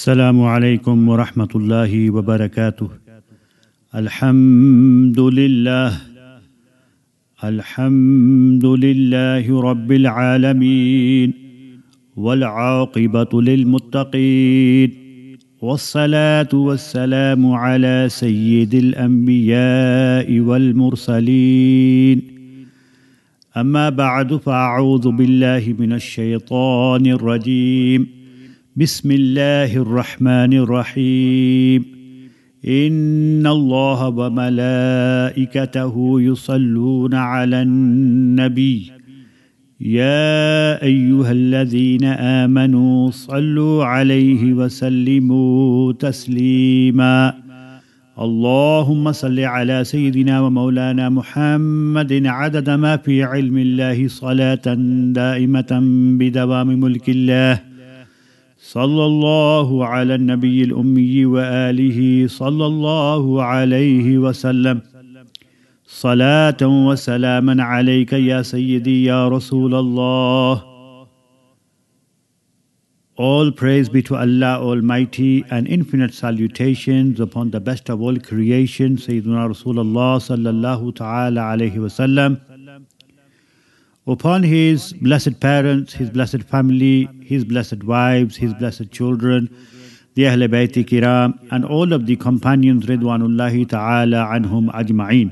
Assalamu alaikum wa rahmatullahi wa barakatuh. Alhamdulillah. Alhamdulillahi rabbil alameen. Wal-aqibatu lil-muttaqeen. Was-salatu was-salamu ala sayyidil anbiya'i wal-mursaleen. Amma ba'du fa'a'udhu billahi minash shaytanir rajim. بسم الله الرحمن الرحيم إن الله وملائكته يصلون على النبي يا أيها الذين آمنوا صلوا عليه وسلموا تسليما اللهم صل على سيدنا ومولانا محمد عدد ما في علم الله صلاة دائمة بدوام ملك الله صلى الله على النبي الأمي وآله صلى الله عليه وسلم صلاة وسلاما عليك يا سيدي يا رسول الله. All praise be to Allah Almighty and infinite salutations upon the best of all creation, Sayyidina Rasulullah sallallahu ta'ala alayhi wasallam, upon his blessed parents, his blessed family, his blessed wives, his blessed children, the Ahl Bayt Kiram, and all of the companions Ridwanullahi ta'ala anhum ajma'een.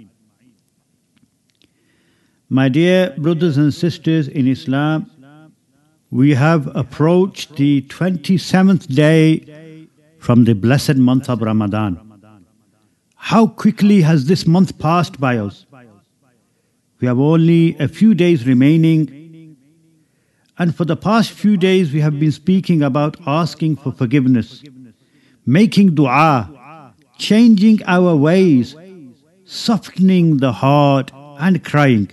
My dear brothers and sisters in Islam, we have approached the 27th day from the blessed month of Ramadan. How quickly has this month passed by us? We have only a few days remaining, and for the past few days we have been speaking about asking for forgiveness, making dua, changing our ways, softening the heart and crying.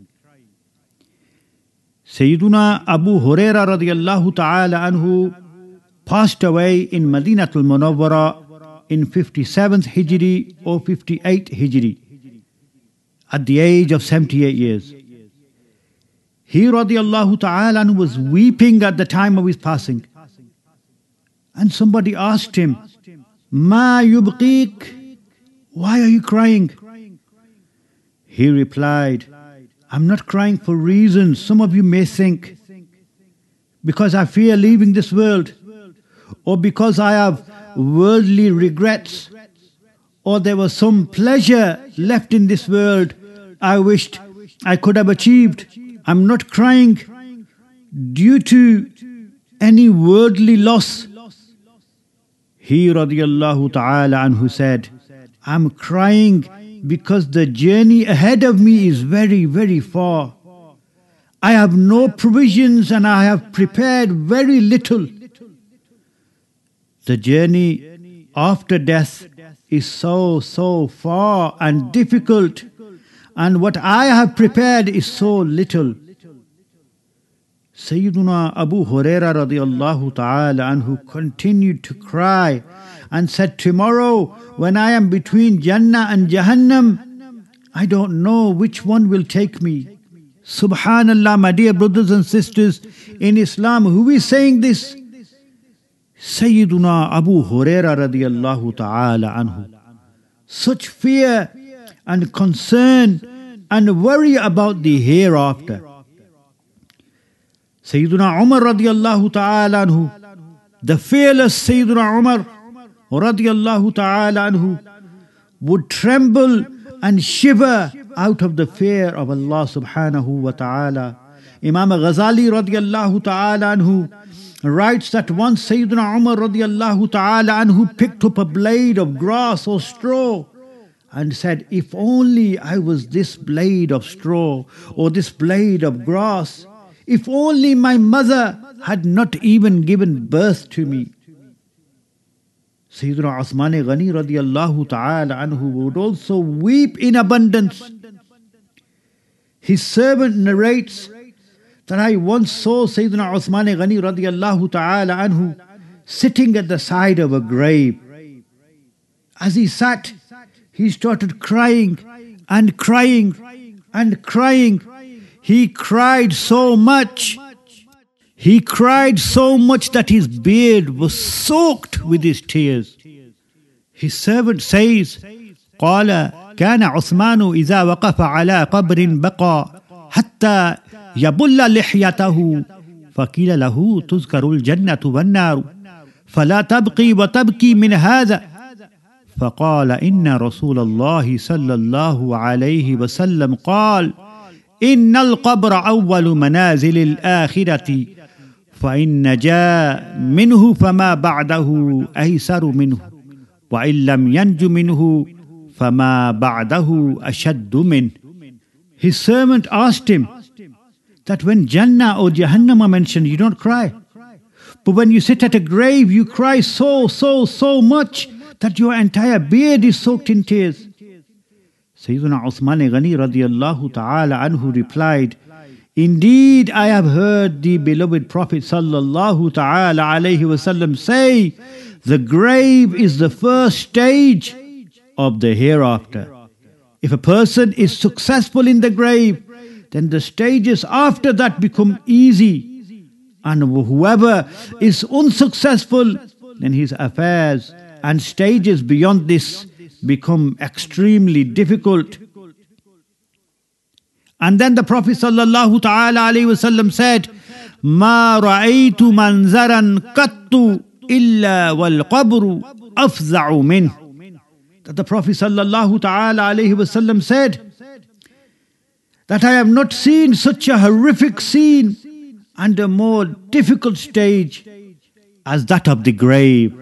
Sayyiduna Abu Huraira radiyallahu ta'ala anhu passed away in Madinatul Munawwara in 57th Hijri or 58 Hijri. At the age of 78 years. He radiyallahu ta'ala was weeping at the time of his passing. And somebody asked him, Ma yubqiq? Why are you crying? He replied, I'm not crying for reasons some of you may think. Because I fear leaving this world. Or because I have worldly regrets. Or there was some pleasure left in this world I wished I could have achieved. I'm not crying due to any worldly loss. He radiyallahu ta'ala anhu said, I'm crying because the journey ahead of me is very, very far. I have no provisions and I have prepared very little. The journey after death is so far and difficult. And what I have prepared is so little. Sayyiduna Abu Huraira radiyallahu ta'ala anhu continued to cry and said, tomorrow when I am between Jannah and Jahannam, I don't know which one will take me. Subhanallah, my dear brothers and sisters in Islam, who is saying this? Sayyiduna Abu Huraira radiyallahu ta'ala anhu. Such fear and concern and worry about the hereafter. Sayyiduna Umar radiyallahu ta'ala anhu, the fearless Sayyiduna Umar radiyallahu ta'ala anhu, would tremble and shiver out of the fear of Allah subhanahu wa ta'ala. Imam Ghazali radiyallahu ta'ala anhu writes that once Sayyiduna Umar radiyallahu ta'ala anhu picked up a blade of grass or straw and said, if only I was this blade of straw or this blade of grass, if only my mother had not even given birth to me. Sayyidina Uthman Ghani radiyallahu ta'ala anhu would also weep in abundance. His servant narrates that I once saw Sayyidina Uthman Ghani radiyallahu ta'ala anhu sitting at the side of a grave. As he sat, he started crying and crying and crying. He cried so much He cried so much that his beard was soaked with his tears. His servant says, قال كان عثمان إذا وقف على قبر بقى حتى يبل لحيته فقيل له تذكر الجنة والنار فلا تبقي وتبكي من هذا فقال إن رسول الله صلى الله عليه وسلم قال إن القبر أول منازل الآخرة فإن نجا منه فما بعده أيسر منه وإن لم ينج منه فما بعده أشد منه. His servant asked him that when Jannah or Jahannam are mentioned, you don't cry. But when you sit at a grave, you cry so much that your entire beard is soaked in tears. Sayyidina Uthman Ghani radiyallahu ta'ala anhu replied, indeed, I have heard the beloved Prophet sallallahu ta'ala alayhi wasallam say, the grave is the first stage of the hereafter. If a person is successful in the grave, then the stages after that become easy. And whoever is unsuccessful, then his affairs and stages beyond this become extremely difficult. And then the Prophet sallallahu ta'ala alayhi wasallam said, ما رأيت منظرا قط إلا والقبر أفزع منه. That the Prophet sallallahu ta'ala alayhi wasallam said that I have not seen such a horrific scene and a more difficult stage as that of the grave.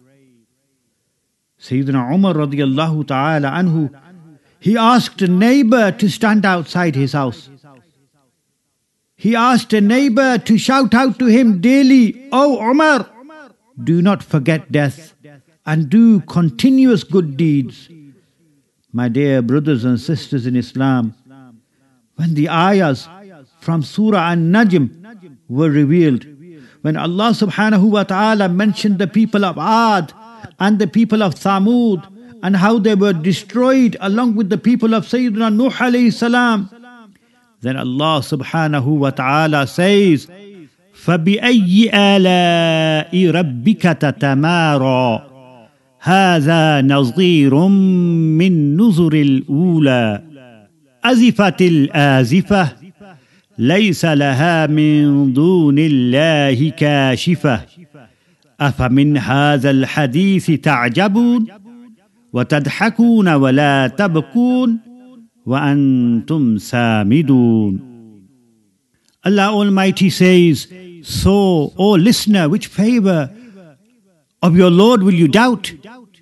Sayyidina Umar radiyallahu ta'ala anhu, he asked a neighbor to stand outside his house. He asked a neighbor to shout out to him daily, "Oh Umar, do not forget death and do continuous good deeds." My dear brothers and sisters in Islam, when the ayahs from Surah An-Najm were revealed, when Allah subhanahu wa ta'ala mentioned the people of Ad and the people of Thamud and how they were destroyed along with the people of Sayyidina Nuh alayhi salam, then Allah subhanahu wa ta'ala says, فَبِأَيِّ آلَاءِ رَبِّكَ تَتَمَارَى هَذَا نَظِيرٌ مِّن نُّذُرِ الْأُولَى أَزِفَتِ الْآزِفَةُ لَيْسَ لَهَا مِن دُونِ اللَّهِ كَاشِفَةٌ أَفَمِنْ هَذَا الْحَدِيثِ تَعْجَبُونَ وَتَضْحَكُونَ وَلَا تَبْكُونَ وَأَنْتُمْ سَامِدُونَ. Allah Almighty says, so, O listener, which favor of your Lord will you doubt?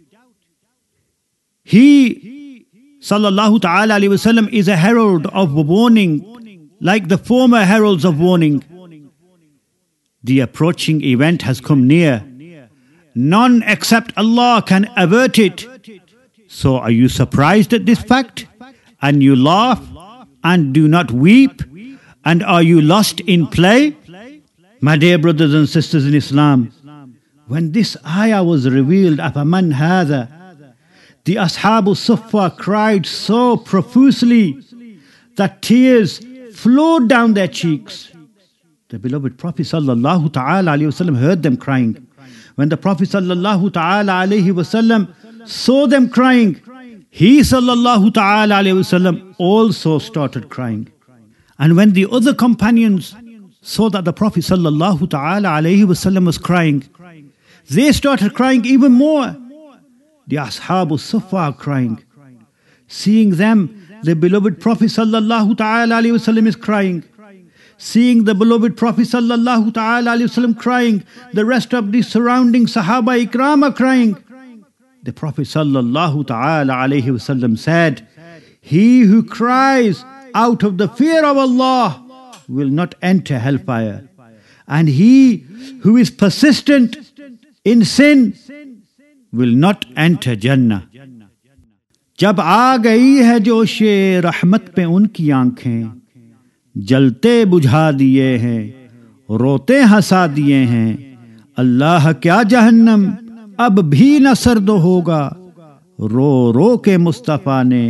He, sallallahu ta'ala alayhi wasallam, is a herald of warning, like the former heralds of warning. The approaching event has come near. None except Allah can avert it. So are you surprised at this fact? And you laugh and do not weep? And are you lost in play? My dear brothers and sisters in Islam, when this ayah was revealed, أَفَمَنْ هَذَا, the Ashabu Suffa cried so profusely that tears flowed down their cheeks. The beloved Prophet sallallahu ta'ala alayhi wasallam heard them crying. When the Prophet sallallahu ta'ala alayhi wasallam saw them crying, he sallallahu ta'ala alayhi wasallam also started crying. And when the other companions saw that the Prophet sallallahu ta'ala alayhi wasallam was crying, they started crying even more. The Ashabu Suffa are crying. Seeing them, the beloved Prophet sallallahu ta'ala alayhi wasallam is crying. Seeing the beloved Prophet sallallahu ta'ala alayhi wasallam crying, the rest of the surrounding Sahaba Ikram are crying. The Prophet sallallahu ta'ala alayhi wasallam said, he who cries out of the fear of Allah will not enter hellfire. And he who is persistent in sin will not enter Jannah. जब आ गई है जोशे रहमत पे उनकी आंखें, जलते बुझा दिए हैं, रोते हंसा दिए हैं, अल्लाह क्या जहन्नम अब भी न सर्द होगा, रो रो के मुस्तफा ने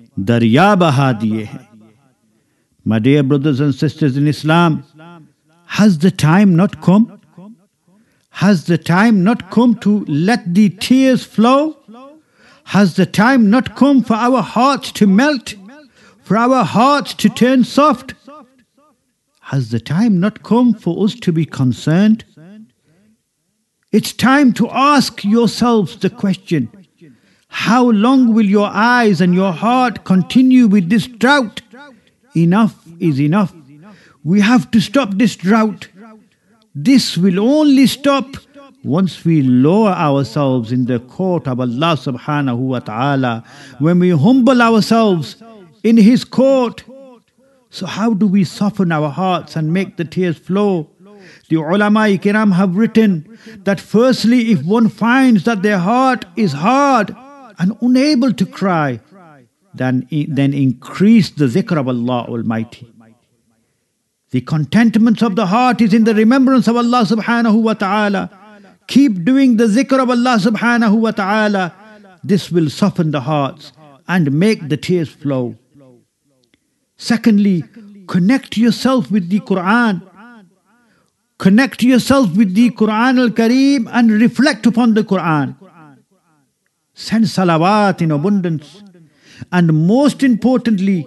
दरिया बहा दिए हैं. My dear brothers and sisters in Islam, Has the time not come? Has the time not come to let the tears flow? Has the time not come for our hearts to melt, for our hearts to turn soft? Has the time not come for us to be concerned? It's time to ask yourselves the question, how long will your eyes and your heart continue with this drought? Enough is enough. We have to stop this drought. This will only stop once we lower ourselves in the court of Allah subhanahu wa ta'ala, when we humble ourselves in His court. So how do we soften our hearts and make the tears flow? The ulama kiram have written that firstly, if one finds that their heart is hard and unable to cry, then increase the zikr of Allah Almighty. The contentment of the heart is in the remembrance of Allah subhanahu wa ta'ala. Keep doing the zikr of Allah subhanahu wa ta'ala. This will soften the hearts and make the tears flow. Secondly, connect yourself with the Quran. Connect yourself with the Quran al-Kareem and reflect upon the Quran. Send salawat in abundance. And most importantly,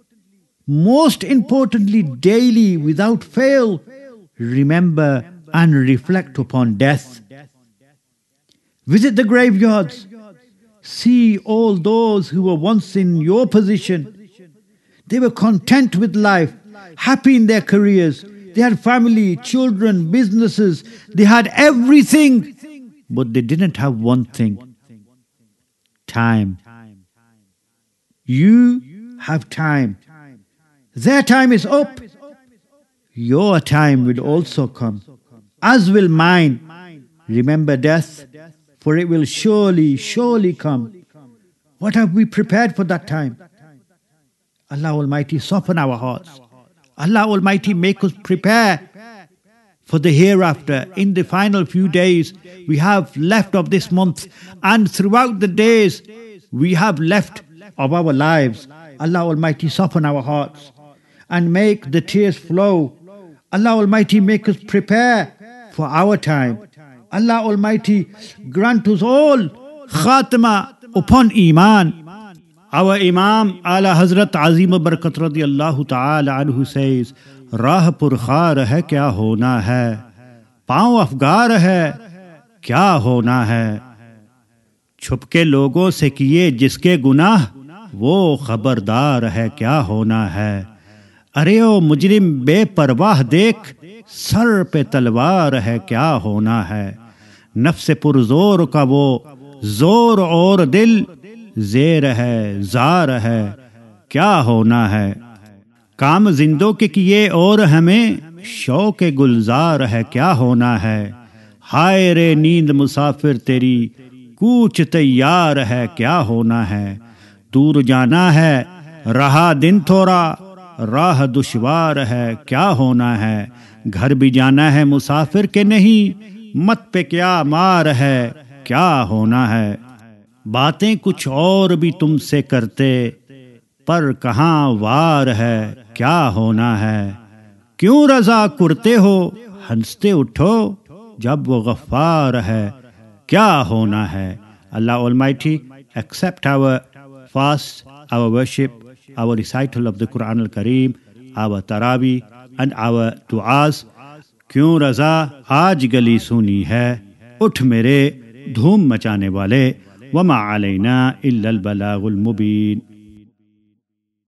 daily, without fail, remember and reflect upon death. Visit the graveyards. See all those who were once in your position. They were content with life, happy in their careers. They had family, children, businesses. They had everything. But they didn't have one thing: time. You have time. Their time is up. Your time will also come, as will mine. Remember death, for it will surely come. What have we prepared for that time? Allah Almighty soften our hearts. Allah Almighty make us prepare for the hereafter. In the final few days we have left of this month, and throughout the days we have left of our lives, Allah Almighty soften our hearts and make the tears flow. Allah Almighty make us prepare for our time. Allah Almighty grant us all khatima upon Iman. Our Imam Ala Hazrat Azim Barakat radiyallahu ta'ala anhu says, Rah purkhar hai kya hona hai, paun afgar hai kya hona hai, छुपके लोगों से किए जिसके गुनाह वो खबरदार है क्या होना है। अरे ओ मुजरिम बेपरवाह देख, सर पे तलवार है क्या होना है। नफ्स पुरजोर का वो जोर और दिल ज़ेर है ज़ार है क्या होना है। काम जिंदों के किए और हमें शौक गुलजार है क्या होना है। हाय रे नींद मुसाफिर तेरी कूच तैयार है क्या होना है। दूर जाना है रहा दिन थोड़ा, राह दुश्वार है क्या होना है। घर भी जाना है मुसाफिर के नहीं, मत पे क्या मार है क्या होना है। बातें कुछ और भी तुमसे करते, पर कहाँ वार है क्या होना है। क्यों रजा करते हो हंसते उठो, जब वो गफ्फार है क्या होना है। Allah Almighty accept our fast, our worship, our recital of the Quran al-Kareem, our Taraweeh and our du'as. क्यों रजा आज गली सुनी है, उठ मेरे धूम मचाने वाले। वमा अलैना इल्लल बलागुल मुबीन।